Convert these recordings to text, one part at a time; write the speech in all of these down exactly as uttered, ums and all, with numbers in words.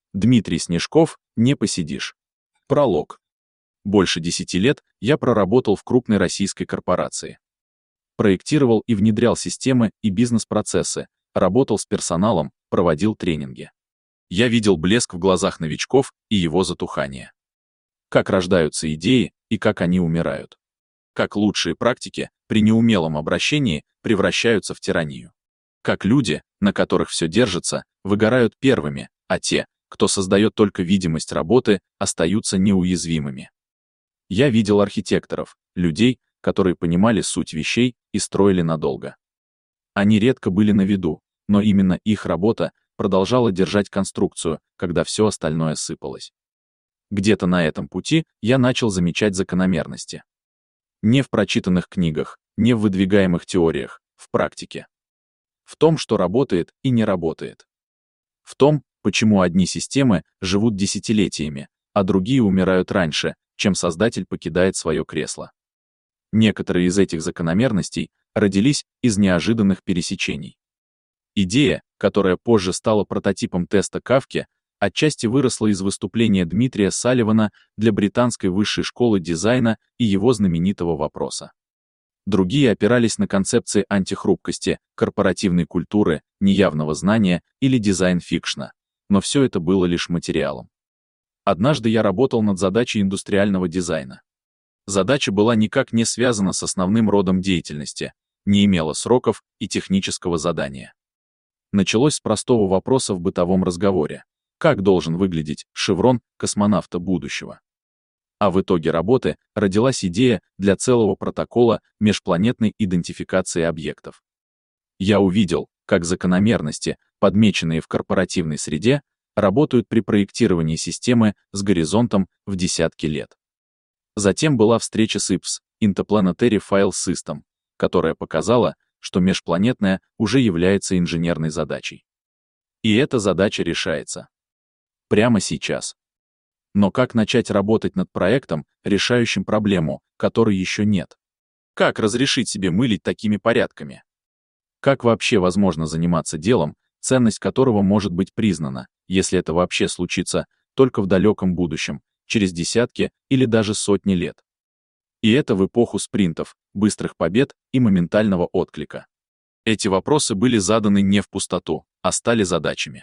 Дмитрий Снежков, не посидишь. Пролог. Больше десяти лет я проработал в крупной российской корпорации. Проектировал и внедрял системы и бизнес-процессы, работал с персоналом, проводил тренинги. Я видел блеск в глазах новичков и его затухание. Как рождаются идеи и как они умирают. Как лучшие практики при неумелом обращении превращаются в тиранию. Как люди, на которых все держится, выгорают первыми, а те, кто создает только видимость работы, остаются неуязвимыми. Я видел архитекторов, людей, которые понимали суть вещей и строили надолго. Они редко были на виду, но именно их работа продолжала держать конструкцию, когда все остальное сыпалось. Где-то на этом пути я начал замечать закономерности. Не в прочитанных книгах, не в выдвигаемых теориях, в практике. В том, что работает и не работает. В том, почему одни системы живут десятилетиями, а другие умирают раньше, чем создатель покидает свое кресло. Некоторые из этих закономерностей родились из неожиданных пересечений. Идея, которая позже стала прототипом теста Кафки, отчасти выросла из выступления Дмитрия Салливана для британской высшей школы дизайна и его знаменитого вопроса. Другие опирались на концепции антихрупкости, корпоративной культуры, неявного знания или дизайн-фикшна, но все это было лишь материалом. Однажды я работал над задачей индустриального дизайна. Задача была никак не связана с основным родом деятельности, не имела сроков и технического задания. Началось с простого вопроса в бытовом разговоре. Как должен выглядеть шеврон космонавта будущего? А в итоге работы родилась идея для целого протокола межпланетной идентификации объектов. Я увидел, как закономерности, подмеченные в корпоративной среде, работают при проектировании системы с горизонтом в десятки лет. Затем была встреча с ай пи эс, Interplanetary File System, которая показала, что межпланетная уже является инженерной задачей. И эта задача решается. Прямо сейчас. Но как начать работать над проектом, решающим проблему, которой еще нет? Как разрешить себе мылить такими порядками? Как вообще возможно заниматься делом, ценность которого может быть признана, если это вообще случится только в далеком будущем, через десятки или даже сотни лет? И это в эпоху спринтов, быстрых побед и моментального отклика. Эти вопросы были заданы не в пустоту, а стали задачами.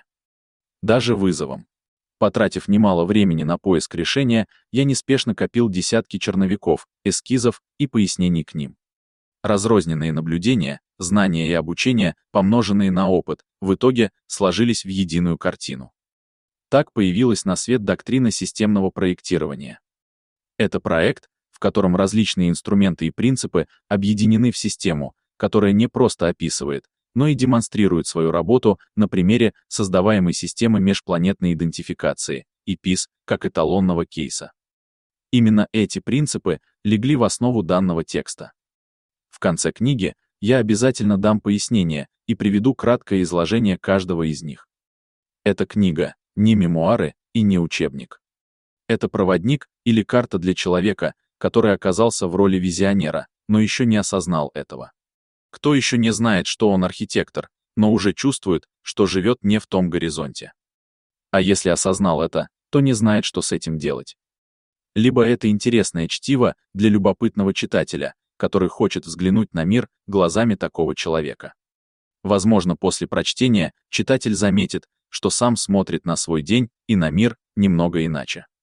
Даже вызовом. Потратив немало времени на поиск решения, я неспешно копил десятки черновиков, эскизов и пояснений к ним. Разрозненные наблюдения, знания и обучение, помноженные на опыт, в итоге сложились в единую картину. Так появилась на свет доктрина системного проектирования. Это проект, в котором различные инструменты и принципы объединены в систему, которая не просто описывает, но и демонстрирует свою работу на примере создаваемой системы межпланетной идентификации, ай пи эс, как эталонного кейса. Именно эти принципы легли в основу данного текста. В конце книги я обязательно дам пояснение и приведу краткое изложение каждого из них. Эта книга не мемуары и не учебник. Это проводник или карта для человека, который оказался в роли визионера, но еще не осознал этого. Кто еще не знает, что он архитектор, но уже чувствует, что живет не в том горизонте. А если осознал это, то не знает, что с этим делать. Либо это интересное чтиво для любопытного читателя, который хочет взглянуть на мир глазами такого человека. Возможно, после прочтения читатель заметит, что сам смотрит на свой день и на мир немного иначе.